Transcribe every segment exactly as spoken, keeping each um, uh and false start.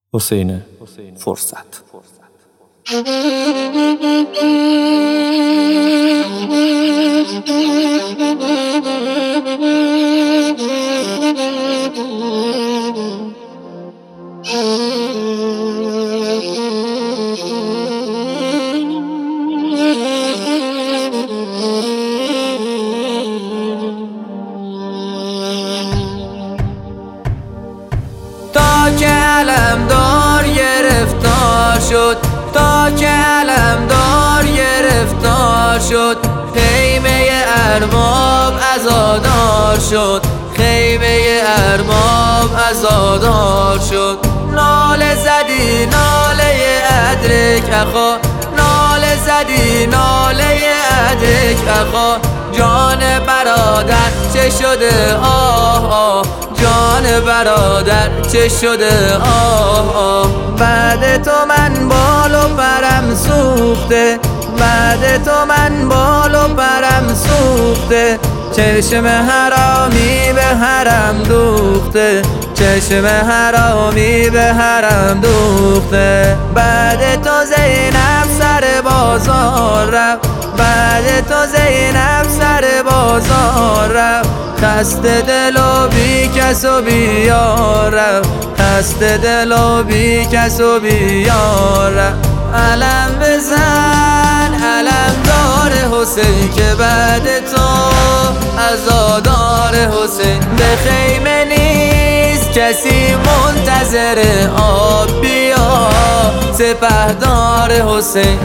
حسین فرصت. تا که علمدار گرفتار شد، تا که علمدار گرفتار شد، خیمه ارباب عزادار شد، خیمه ارباب عزادار شد. ناله زدی ناله ادرک اخا، ناله زدی ناله ادرک اخا، جان برادر چه شده آه آه، جان برادر چه شده آه آه. بعد تو من بال و پرم سوخته، بعد تو من بال و پرم سوخته، چشم حرامی به حرم دوخته، چشم حرامی به حرم دوخته. بعد تو زینب سر بازار رفت، بعد تو زینب سر بازار رفت، خسته دل و بی کس و بی یار رفت، خسته دل و بی کس و بی یار رفت. علم بزن علمدار حسین که بعد تو عزادار حسین، به خیمه نیست کسی منتظر آب بیا، سپهدار حسین.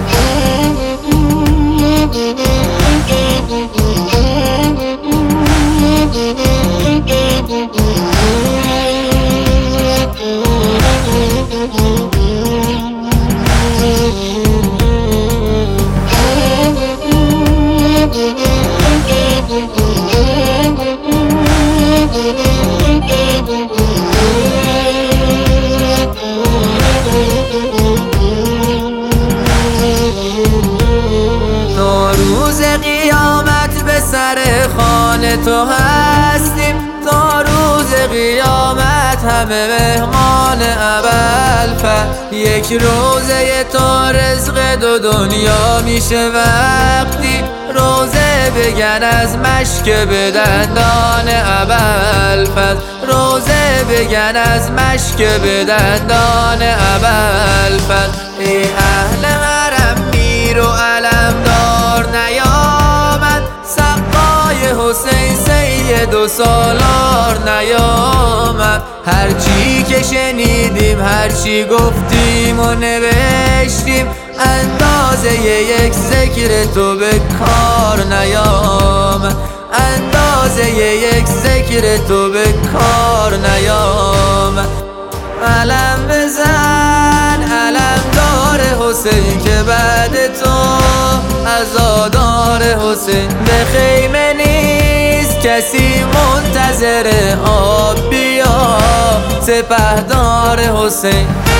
تا روز قیامت به سر خانه تو هستیم، تا روز قیامت همه مهمان ابوالفضل. یک روزه تو رزق دو دنیا میشه وقتی روزه بگن از مشک به دندان ابوالفضل، روزه بگن از مشک به دندان ابوالفضل. ای اهل حرم میر و علمدار نیامد، سقای حسین سید و سالار نیامد. هرچی که شنیدیم هرچی گفتیم و نوشتیم، اندازه یک ذکر تو به کار نیامد، اندازه یک ذکر تو به کار نیامد. علم بزن علمدار حسین که بعد تو عزادار حسین، به خیمه نیست کسی منتظر آب بیا، سپهدار حسین.